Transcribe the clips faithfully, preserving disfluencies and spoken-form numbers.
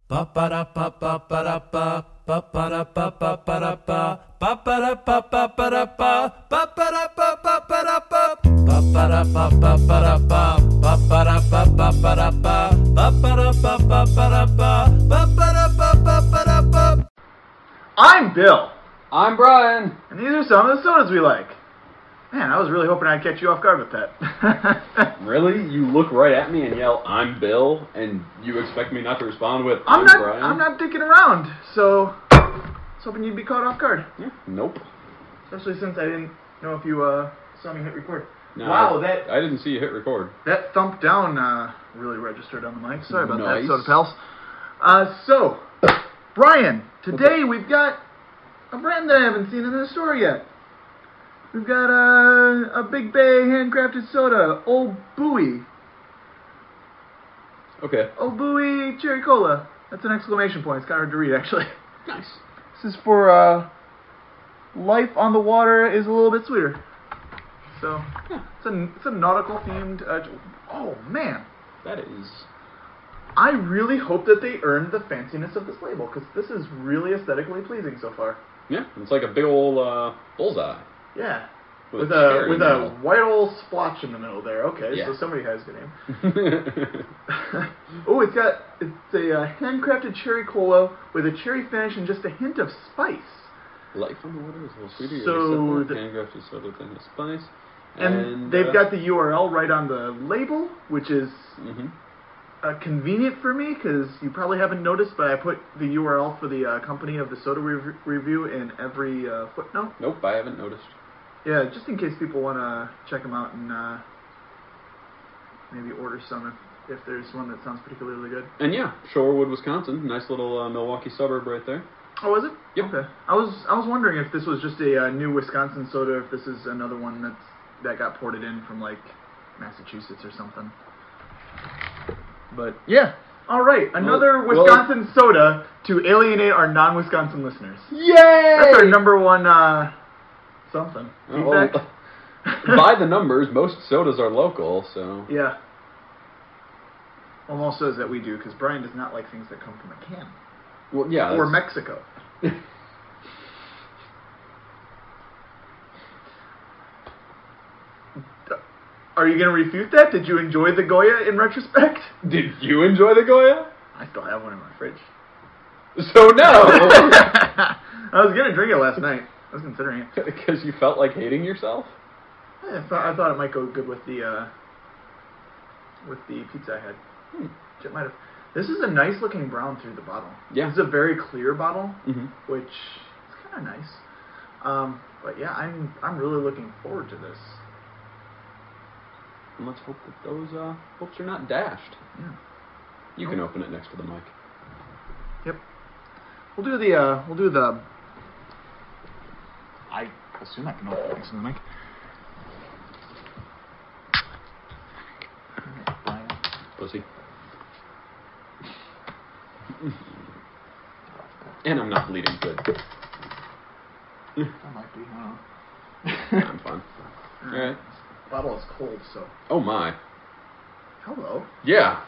I'm Bill. I'm Brian. And these are some of the sodas we like. Man, I was really hoping I'd catch you off guard with that. Really? You look right at me and yell, "I'm Bill," and you expect me not to respond with, "I'm, I'm not, Brian"? I'm not dicking around, so I was hoping you'd be caught off guard. Yeah, nope. Especially since I didn't know if you uh, saw me hit record. No, wow, I, that I didn't see you hit record. that thump down uh, really registered on the mic. Sorry about Nice. that, Soda Pals. Uh, so, Brian, today we've got a brand that I haven't seen in the store yet. We've got a, a Big Bay handcrafted soda, Old Buoy. Okay. Old Buoy Cherry Cola. That's an exclamation point. It's kind of hard to read, actually. Nice. This is for uh, life on the water is a little bit sweeter. So, yeah, it's a, it's a nautical themed. Uh, oh, man. That is... I really hope that they earned the fanciness of this label, because this is really aesthetically pleasing so far. Yeah, it's like a big old uh, bullseye. Yeah. With, With a, a cherry with in the a middle. white old splotch in the middle there. Okay, Yeah. so somebody has a good name. Oh, it's got it's a uh, handcrafted cherry cola with a cherry finish and just a hint of spice. Life on the water is a little sweeter. So the the- handcrafted soda thing has spice. And, And they've uh, got the U R L right on the label, which is Mm-hmm. uh, convenient for me because you probably haven't noticed, but I put the U R L for the uh, company of the soda rev- review in every uh, footnote. Nope, I haven't noticed. Yeah, just in case people want to check them out and uh, maybe order some if, if there's one that sounds particularly good. And yeah, Shorewood, Wisconsin. Nice little uh, Milwaukee suburb right there. Oh, is it? Yep. Okay. I was I was wondering if this was just a uh, new Wisconsin soda, if this is another one that's that got ported in from like Massachusetts or something. But yeah. All right, another Well- Wisconsin soda to alienate our non-Wisconsin listeners. Yay! That's our number one uh, something. Well, Feedback. by the numbers, most sodas are local, so... Yeah. Well, most sodas that we do, because Brian does not like things that come from a can. Well, yeah. Or that's- Mexico. Are you going to refute that? Did you enjoy the Goya in retrospect? Did you enjoy the Goya? I still have one in my fridge. So no! I was going to drink it last night. I was considering it. Because you felt like hating yourself? I thought, I thought it might go good with the uh, with the pizza I had. Hmm. It might have. This is a nice looking brown through the bottle. Yeah. This is a very clear bottle, Mm-hmm. which is kind of nice. Um, but yeah, I'm I'm really looking forward to this. And let's hope that those uh, hopes are not dashed. Yeah. You can open it next to the mic. Yep. We'll do the uh, we'll do the. I assume I can open it next to the mic. Pussy. And I'm not bleeding good. That might be. I don't know. I'm fine. Alright. This bottle is cold, so. Oh my. Hello. Yeah.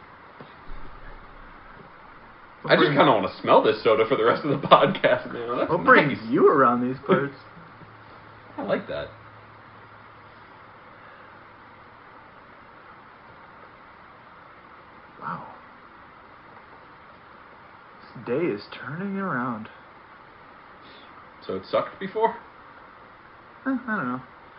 I just brings- kind of want to smell this soda for the rest of the podcast now. That's What brings nice. you around these parts? I like that. Wow. This day is turning around. So it sucked before? Eh, I don't know.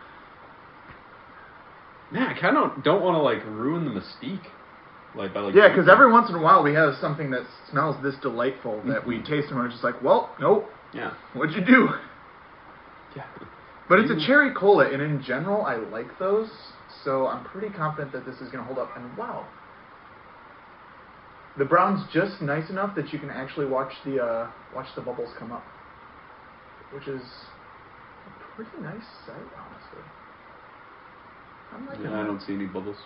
Man, I kind of don't want to like ruin the mystique. Like by like Yeah, because drinking. every once in a while we have something that smells this delightful that we taste and we're just like, well, nope. Yeah. What'd you do? Yeah. But it's a cherry cola, and in general, I like those, so I'm pretty confident that this is going to hold up. And wow, the brown's just nice enough that you can actually watch the uh, watch the bubbles come up, which is a pretty nice sight, honestly. I'm liking Yeah, I that. don't see any bubbles.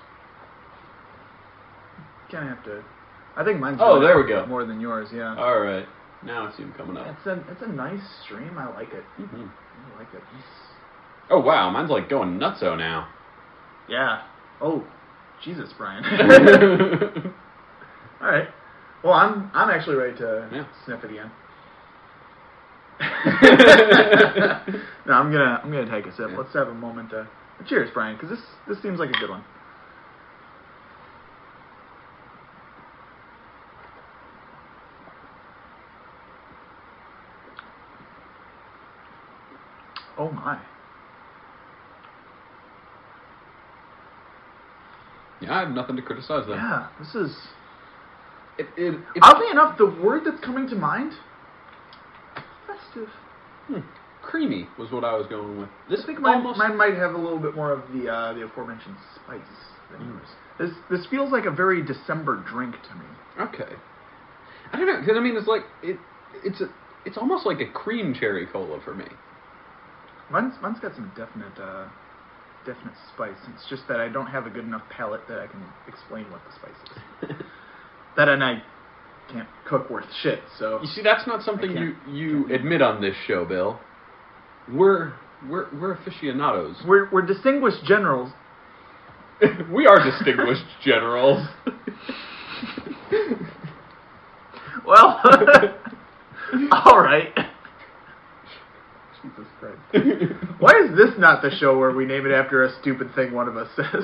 Kind of have to. I think mine's Oh, really there we go. more than yours. Yeah. All right. Now I see them coming up. It's a it's a nice stream. I like it. Mm-hmm. I like it. It's, Oh wow, mine's like going nutso now. yeah. Oh, Jesus, Brian. All right. Well, I'm I'm actually ready to Yeah. sniff it again. No, I'm gonna I'm gonna take a sip. Yeah. Let's have a moment. To, cheers, Brian, because this this seems like a good one. Oh my. Yeah, I have nothing to criticize there. Yeah, this is. It, it, it, Oddly enough, the word that's coming to mind, festive. hmm, creamy was what I was going with. This I think mine, almost. mine might have a little bit more of the uh, the aforementioned spice than Mm. yours. This this feels like a very December drink to me. Okay. I don't know, because I mean, it's like it. It's a. It's almost like a cream cherry cola for me. Mine's mine's got some definite uh, definite spice. It's just that I don't have a good enough palate that I can explain what the spice is. That and I can't cook worth shit. So You see, that's not something I you can't- you admit on this show, Bill. We're we're we're aficionados. we're we're distinguished generals. We are distinguished generals. Well, all right. Jesus Christ. Why is this not the show where we name it after a stupid thing one of us says?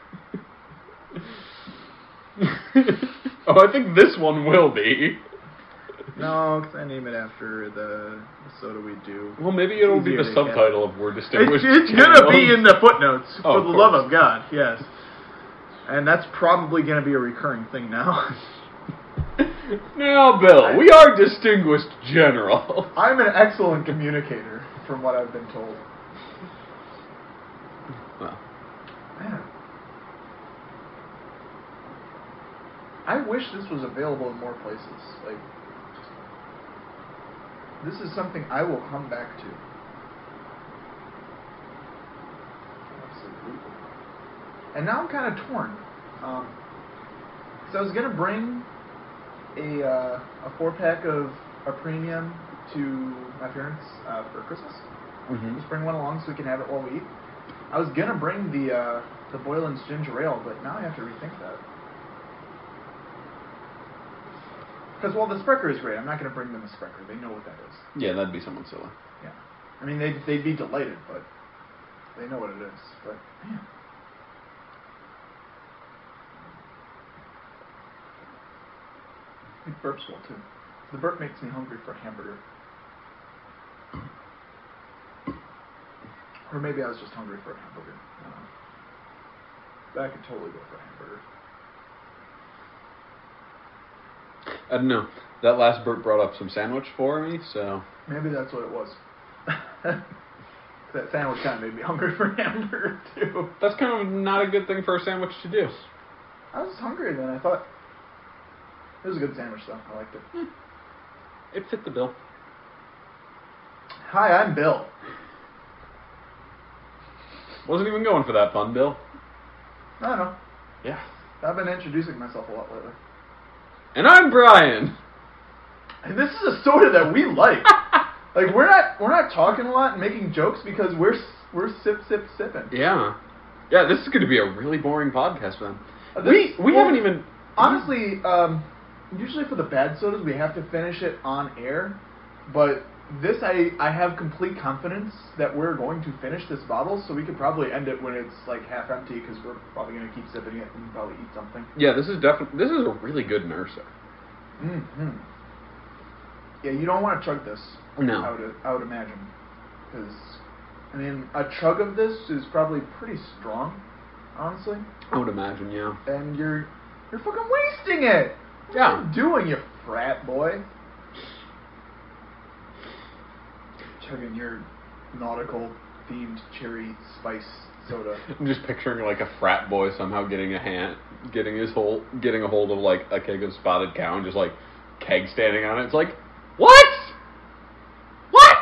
Oh, I think this one will be. No, because I name it after the, the soda we do. Well, maybe it'll be Easier the to subtitle of We're It's, Distinguished it's Generals. gonna be in the footnotes, Oh, for of the course. love of God, yes. And that's probably gonna be a recurring thing now. Now, Bill, we are distinguished generals. I'm an excellent communicator, from what I've been told. Well, Man. I wish this was available in more places. Like, this is something I will come back to. Absolutely. And now I'm kind of torn. Um, so I was gonna bring a uh, a four pack of a premium to my parents uh, for Christmas. mm-hmm. Just bring one along so we can have it while we eat. I was gonna bring the uh, the Boylan's ginger ale, but now I have to rethink that. Because while the Sprecher is great, I'm not gonna bring them a Sprecher. They know what that is. Yeah, that'd be somewhat silly. Yeah. I mean, they'd, they'd be delighted, but they know what it is. But, man. It burps well, too. The burp makes me hungry for a hamburger. Or maybe I was just hungry for a hamburger. I don't know. But I could totally go for a hamburger. I don't know. That last burp brought up some sandwich for me, so... Maybe that's what it was. That sandwich kind of made me hungry for a hamburger, too. That's kind of not a good thing for a sandwich to do. I was hungry then. I thought... It was a good sandwich, though. I liked it. Hmm. It fit the bill. Hi, I'm Bill. Wasn't even going for that pun, Bill. I don't know. Yeah. I've been introducing myself a lot lately. And I'm Brian. And this is a soda that we like. Like we're not we're not talking a lot and making jokes because we're we're sip sip sipping. Yeah. Yeah, this is going to be a really boring podcast, then. Uh, we this- we well, haven't even... Honestly, um, usually for the bad sodas we have to finish it on air, but this I I have complete confidence that we're going to finish this bottle, so we could probably end it when it's like half empty because we're probably going to keep sipping it and probably eat something. Yeah, this is definitely... This is a really good Nursa. Mm-hmm. Yeah, you don't want to chug this. No. I would, I would imagine. Because, I mean, a chug of this is probably pretty strong, honestly. I would imagine, yeah. And you're you're fucking wasting it! What Yeah. are you doing, you frat boy? Chugging your nautical-themed cherry spice soda. I'm just picturing like a frat boy somehow getting a hand, getting his whole, getting a hold of like a keg of spotted cow and just like keg standing on it. It's like, what? What?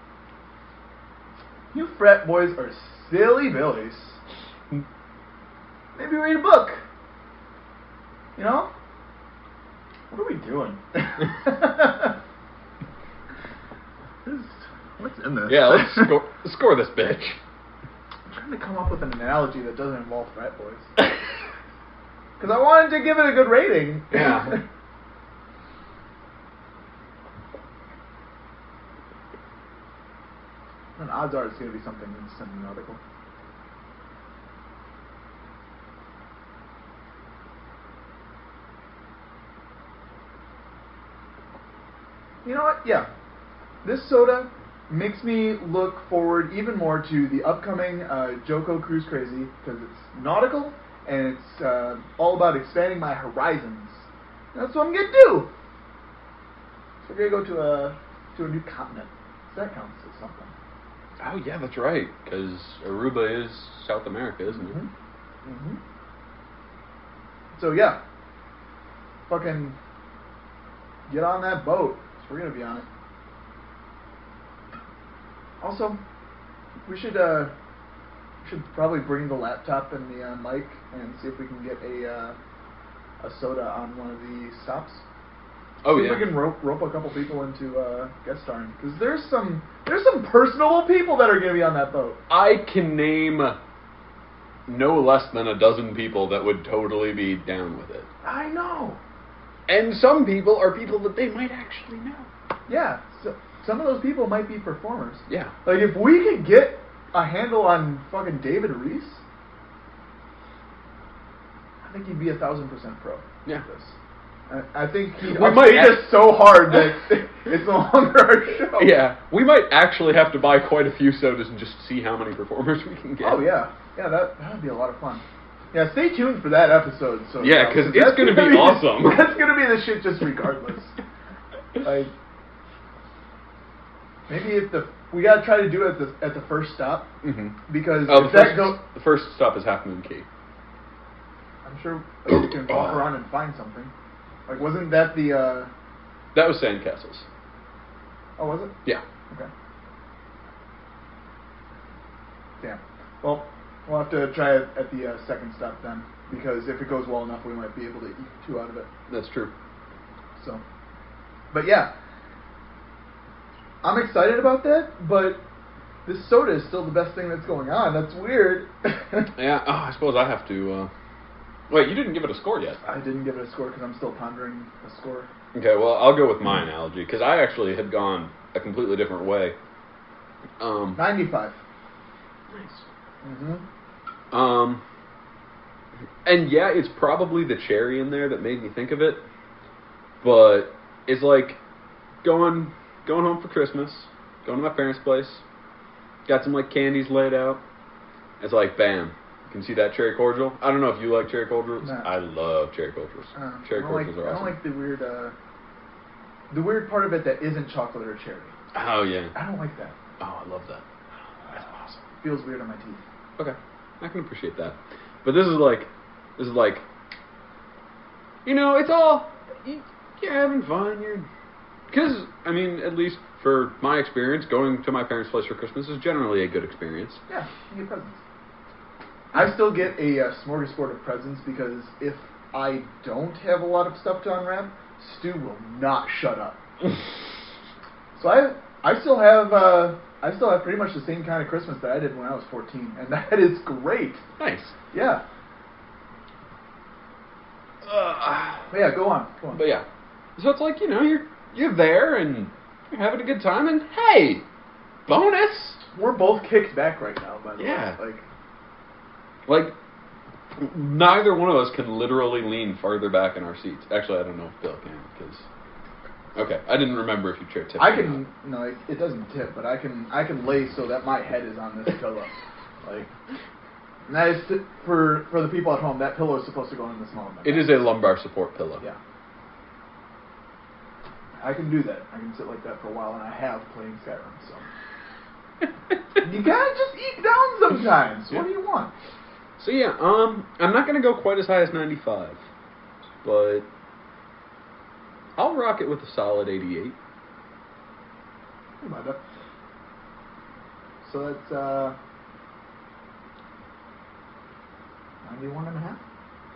You frat boys are silly billies. Maybe read a book. You know? What are we doing? This- What's in this? Yeah, let's score, score this bitch. I'm trying to come up with an analogy that doesn't involve frat boys. Because I wanted to give it a good rating. Yeah. And odds are it's going to be something in sending an article. You know what? Yeah. This soda makes me look forward even more to the upcoming uh, Joko Cruise Crazy, because it's nautical and it's uh, all about expanding my horizons. That's what I'm going to do. So we're going to go to a, to a new continent. So that counts as something. Oh, yeah, that's right, because Aruba is South America, isn't it? Mm-hmm. Mm-hmm. So, yeah. Fucking get on that boat. So we're going to be on it. Also, we should uh, should probably bring the laptop and the uh, mic and see if we can get a uh, a soda on one of the stops. Oh, see yeah. If we can rope, rope a couple people into uh, guest starring, because there's some there's some personable people that are going to be on that boat. I can name no less than a dozen people that would totally be down with it. I know. And some people are people that they might actually know. Yeah. So, some of those people might be performers. Yeah. Like, if we could get a handle on fucking David Reese, I think he'd be a thousand percent pro. Yeah. With this. I, I think he'd We might upstage act- us so hard that it's no longer our show. Yeah. We might actually have to buy quite a few sodas and just see how many performers we can get. Oh, yeah. Yeah, that that would be a lot of fun. Yeah, stay tuned for that episode. So Yeah, because it's going to be awesome. That's going to be the shit just regardless. Like, maybe if the we gotta try to do it at the at the first stop, Mm-hmm. because Oh, the if that first, go, the first stop is Half Moon Key. I'm sure like, we can walk around and find something. Like, wasn't that the? Uh, That was Sandcastles. oh, was it? Yeah. Okay. Damn. Well, we'll have to try it at the uh, second stop then, because if it goes well enough, we might be able to eat two out of it. That's true. So, but yeah, I'm excited about that. But this soda is still the best thing that's going on. That's weird. Yeah, oh, I suppose I have to... Uh... Wait, you didn't give it a score yet. I didn't give it a score because I'm still pondering a score. Okay, well, I'll go with my analogy, because I actually had gone a completely different way. Um, ninety-five. nice. Mm-hmm. Um, and yeah, it's probably the cherry in there that made me think of it, but it's like going going home for Christmas, going to my parents' place, got some like candies laid out. It's like, bam, you can see that cherry cordial. I don't know if you like cherry cordials. No. I love cherry cordials. Uh, cherry I don't cordials like, are I awesome. don't like the weird, uh, the weird part of it that isn't chocolate or cherry. Oh yeah. I don't like that. Oh, I love that. That's awesome. Feels weird on my teeth. Okay, I can appreciate that. But this is like, this is like, you know, it's all, you, you're having fun. You're, because, I mean, at least for my experience, going to my parents' place for Christmas is generally a good experience. Yeah, you get presents. I still get a uh, smorgasbord of presents because if I don't have a lot of stuff to unwrap, Stu will not shut up. So I, I still have, uh, I still have pretty much the same kind of Christmas that I did when I was fourteen, and that is great. Nice. Yeah. Uh, But yeah, go on. Go on. but yeah, so it's like, you know, you're you're there and you're having a good time, and hey, bonus. We're both kicked back right now, by the Yeah. way. Like, Like, neither one of us can literally lean farther back in our seats. Actually, I don't know if Bill can, because... Okay, I didn't remember if you tripped tip. I can no, it, it doesn't tip, but I can I can lay so that my head is on this pillow, like. And that is t- for for the people at home. That pillow is supposed to go in the small of my It back. is a lumbar support pillow. Yeah. I can do that. I can sit like that for a while, and I have playing Skyrim. So you gotta just eat down sometimes. What do you want? So yeah, um, I'm not gonna go quite as high as ninety-five, but I'll rock it with a solid eighty-eight. How about that? So that's uh, ninety-one and a half.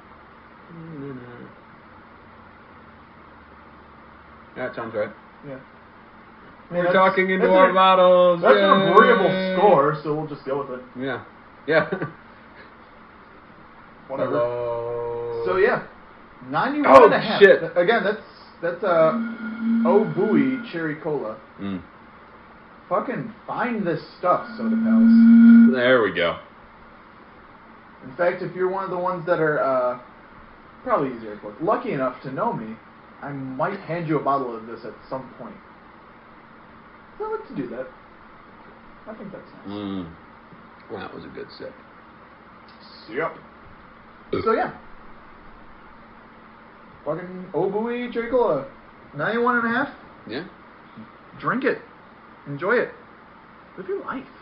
That sounds right. Yeah. I We're mean, that's- talking into that's our an- bottles. That's Yay. an agreeable score, so we'll just go with it. Yeah. Yeah. Whatever. Hello. So yeah, ninety-one Oh, and a half. shit. Th- Again, that's that's uh, oh buoy cherry cola, Mm. fucking find this stuff, Soda Pals. There we go. In fact, if you're one of the ones that are, uh, probably easier quote, lucky enough to know me, I might hand you a bottle of this at some point. I like to do that. I think that's nice. Mm. That was a good sip. Yep. So yeah. Fucking Obui Cherry Cola. ninety-one and a half. Yeah. Drink it. Enjoy it. Live your life.